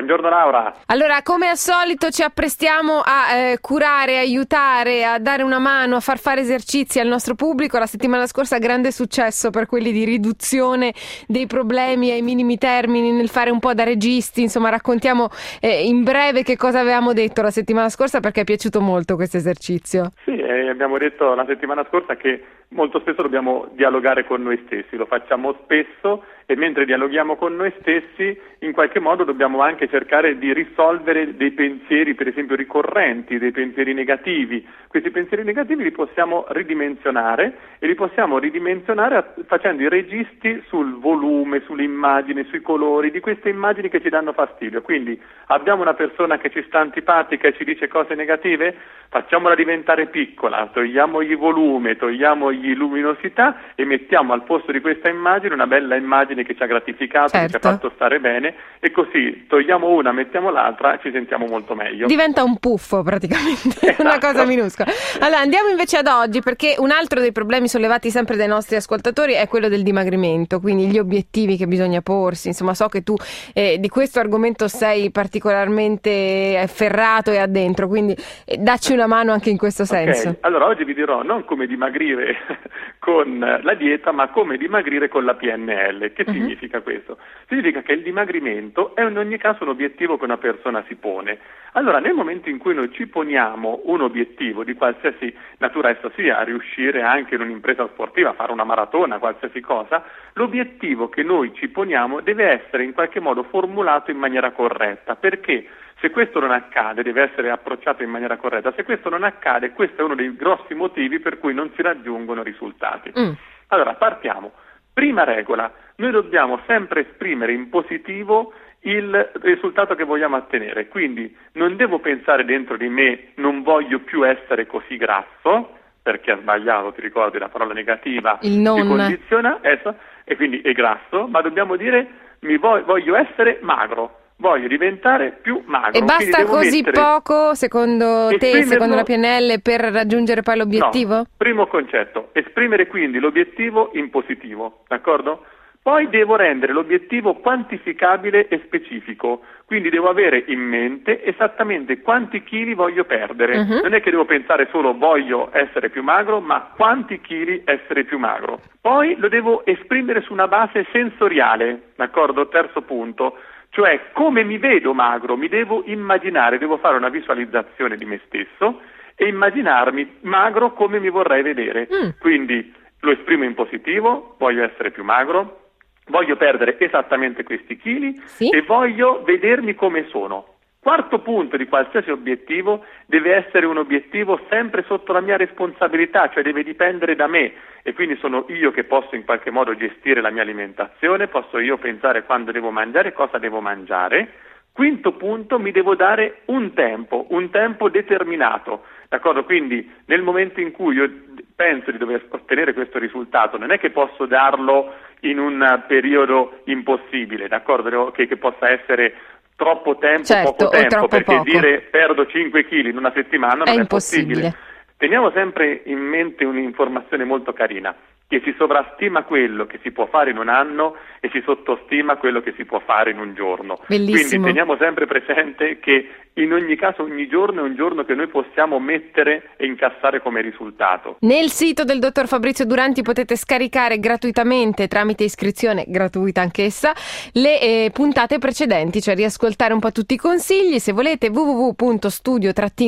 Buongiorno Laura. Allora, come al solito ci apprestiamo a curare, aiutare, a dare una mano, a far fare esercizi al nostro pubblico. La settimana scorsa grande successo per quelli di riduzione dei problemi ai minimi termini, nel fare un po' da registi. Insomma, raccontiamo in breve che cosa avevamo detto la settimana scorsa, perché è piaciuto molto questo esercizio. Sì, abbiamo detto la settimana scorsa che molto spesso dobbiamo dialogare con noi stessi, lo facciamo spesso e mentre dialoghiamo con noi stessi in qualche modo dobbiamo anche cercare di risolvere dei pensieri, per esempio ricorrenti, dei pensieri negativi. Questi pensieri negativi li possiamo ridimensionare e li possiamo ridimensionare facendo i registi sul volume, sull'immagine, sui colori di queste immagini che ci danno fastidio. Quindi abbiamo una persona che ci sta antipatica e ci dice cose negative, facciamola diventare piccola, togliamogli volume, togliamogli luminosità e mettiamo al posto di questa immagine una bella immagine che ci ha gratificato, certo, che ci ha fatto stare bene, e così togliamo una, mettiamo l'altra, ci sentiamo molto meglio. Diventa un puffo praticamente, esatto. Una cosa minuscola. Allora andiamo invece ad oggi, perché un altro dei problemi sollevati sempre dai nostri ascoltatori è quello del dimagrimento, quindi gli obiettivi che bisogna porsi. Insomma, so che tu di questo argomento sei particolarmente ferrato e addentro, quindi dacci una mano anche in questo senso. Allora oggi vi dirò non come dimagrire con la dieta, ma come dimagrire con la PNL. Che significa questo? Significa che il dimagrimento è in ogni caso un obiettivo che una persona si pone. Allora nel momento in cui noi ci poniamo un obiettivo di qualsiasi natura esso sia, a riuscire anche in un'impresa sportiva, a fare una maratona, qualsiasi cosa, l'obiettivo che noi ci poniamo deve essere in qualche modo formulato in maniera corretta, perché se questo non accade, deve essere approcciato in maniera corretta. Se questo non accade, questo è uno dei grossi motivi per cui non si raggiungono risultati. Allora, partiamo. Prima regola, noi dobbiamo sempre esprimere in positivo il risultato che vogliamo ottenere. Quindi non devo pensare dentro di me, non voglio più essere così grasso, perché ha sbagliato, ti ricordi la parola negativa, il non ti condiziona, e quindi è grasso, ma dobbiamo dire voglio essere magro. Voglio diventare più magro. E basta così poco, secondo te, secondo la PNL, per raggiungere poi l'obiettivo? No. Primo concetto, esprimere quindi l'obiettivo in positivo, d'accordo? Poi devo rendere l'obiettivo quantificabile e specifico, quindi devo avere in mente esattamente quanti chili voglio perdere. Non è che devo pensare solo voglio essere più magro, ma quanti chili essere più magro. Poi lo devo esprimere su una base sensoriale, d'accordo? Terzo punto. Cioè, come mi vedo magro, mi devo immaginare, devo fare una visualizzazione di me stesso e immaginarmi magro come mi vorrei vedere. Quindi lo esprimo in positivo, voglio essere più magro, voglio perdere esattamente questi chili e voglio vedermi come sono. Quarto punto di qualsiasi obiettivo deve essere un obiettivo sempre sotto la mia responsabilità, cioè deve dipendere da me e quindi sono io che posso in qualche modo gestire la mia alimentazione, posso io pensare quando devo mangiare e cosa devo mangiare. Quinto punto, mi devo dare un tempo determinato, d'accordo? Quindi nel momento in cui io penso di dover ottenere questo risultato, non è che posso darlo in un periodo impossibile, d'accordo? Che possa essere troppo tempo, certo, poco tempo, perché poco. dire perdo 5 kg in una settimana non è impossibile. Possibile. Teniamo sempre in mente un'informazione molto carina, che si sovrastima quello che si può fare in un anno e si sottostima quello che si può fare in un giorno. Bellissimo. Quindi teniamo sempre presente che in ogni caso ogni giorno è un giorno che noi possiamo mettere e incassare come risultato. Nel sito del dottor Fabrizio Duranti potete scaricare gratuitamente, tramite iscrizione gratuita anch'essa, le puntate precedenti, cioè riascoltare un po' tutti i consigli. Se volete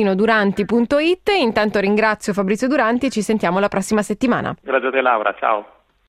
www.studio-duranti.it. Intanto ringrazio Fabrizio Duranti e ci sentiamo la prossima settimana. Grazie a te Laura, ciao.